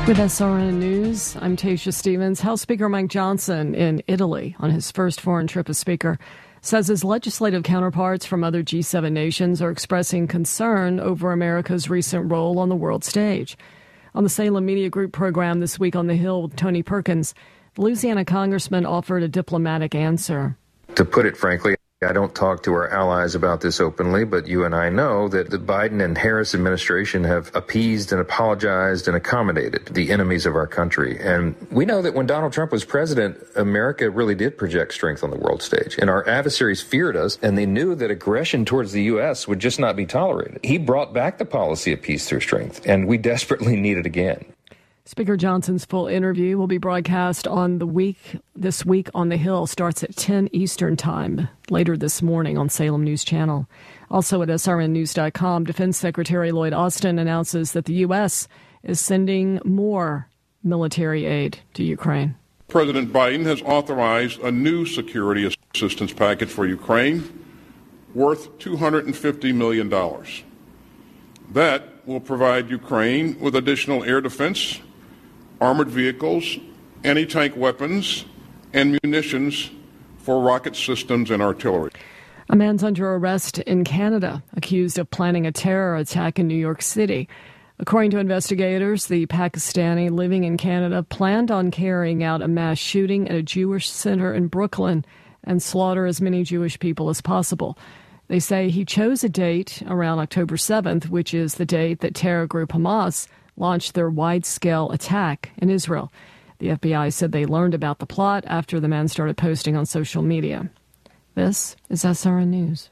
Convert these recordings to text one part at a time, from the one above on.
With SRN News, I'm Tasha Stevens. House Speaker Mike Johnson in Italy on his first foreign trip as Speaker says his legislative counterparts from other G7 nations are expressing concern over America's recent role on the world stage. On the Salem Media Group program This Week on the Hill with Tony Perkins, the Louisiana congressman offered a diplomatic answer. To put it frankly, I don't talk to our allies about this openly, but you and I know that the Biden and Harris administration have appeased and apologized and accommodated the enemies of our country. And we know that when Donald Trump was president, America really did project strength on the world stage. And our adversaries feared us, and they knew that aggression towards the U.S. would just not be tolerated. He brought back the policy of peace through strength, and we desperately need it again. Speaker Johnson's full interview will be broadcast on This Week on the Hill. Starts at 10 Eastern Time later this morning on Salem News Channel. Also at srnnews.com, Defense Secretary Lloyd Austin announces that the U.S. is sending more military aid to Ukraine. President Biden has authorized a new security assistance package for Ukraine worth $250 million. That will provide Ukraine with additional air defense, armored vehicles, anti-tank weapons, and munitions for rocket systems and artillery. A man's under arrest in Canada, accused of planning a terror attack in New York City. According to investigators, the Pakistani living in Canada planned on carrying out a mass shooting at a Jewish center in Brooklyn and slaughter as many Jewish people as possible. They say he chose a date around October 7th, which is the date that terror group Hamas launched their wide-scale attack in Israel. The FBI said they learned about the plot after the man started posting on social media. This is SRN News.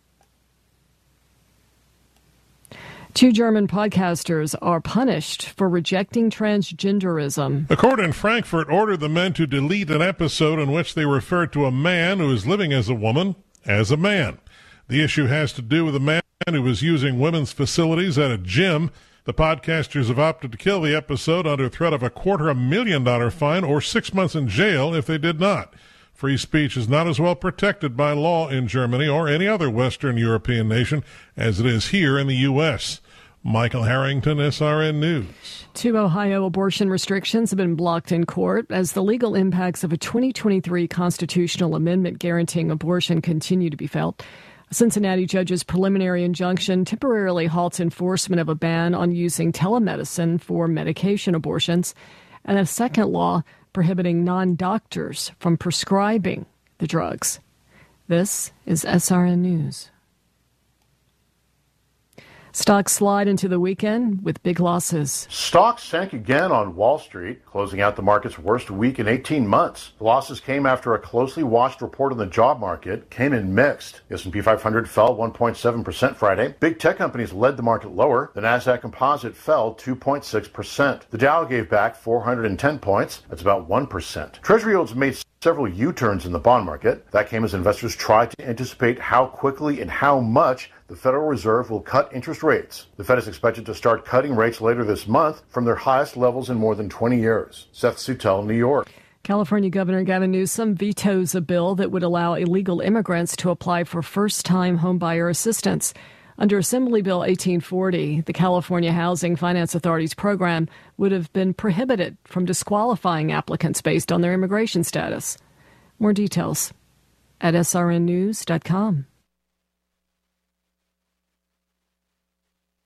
2 German podcasters are punished for rejecting transgenderism. A court in Frankfurt ordered the men to delete an episode in which they referred to a man who is living as a woman as a man. The issue has to do with a man who was using women's facilities at a gym. The podcasters have opted to kill the episode under threat of a $250,000 fine or 6 months in jail if they did not. Free speech is not as well protected by law in Germany or any other Western European nation as it is here in the U.S. Michael Harrington, SRN News. 2 Ohio abortion restrictions have been blocked in court as the legal impacts of a 2023 constitutional amendment guaranteeing abortion continue to be felt. A Cincinnati judge's preliminary injunction temporarily halts enforcement of a ban on using telemedicine for medication abortions, and a second law prohibiting non-doctors from prescribing the drugs. This is SRN News. Stocks slide into the weekend with big losses. Stocks sank again on Wall Street, closing out the market's worst week in 18 months. The losses came after a closely watched report on the job market came in mixed. The S&P 500 fell 1.7% Friday. Big tech companies led the market lower. The Nasdaq Composite fell 2.6%. The Dow gave back 410 points. That's about 1%. Treasury yields made several U-turns in the bond market. That came as investors tried to anticipate how quickly and how much the Federal Reserve will cut interest rates. The Fed is expected to start cutting rates later this month from their highest levels in more than 20 years. Seth Sutel, New York. California Governor Gavin Newsom vetoes a bill that would allow illegal immigrants to apply for first-time homebuyer assistance. Under Assembly Bill 1840, the California Housing Finance Authority's program would have been prohibited from disqualifying applicants based on their immigration status. More details at srnnews.com.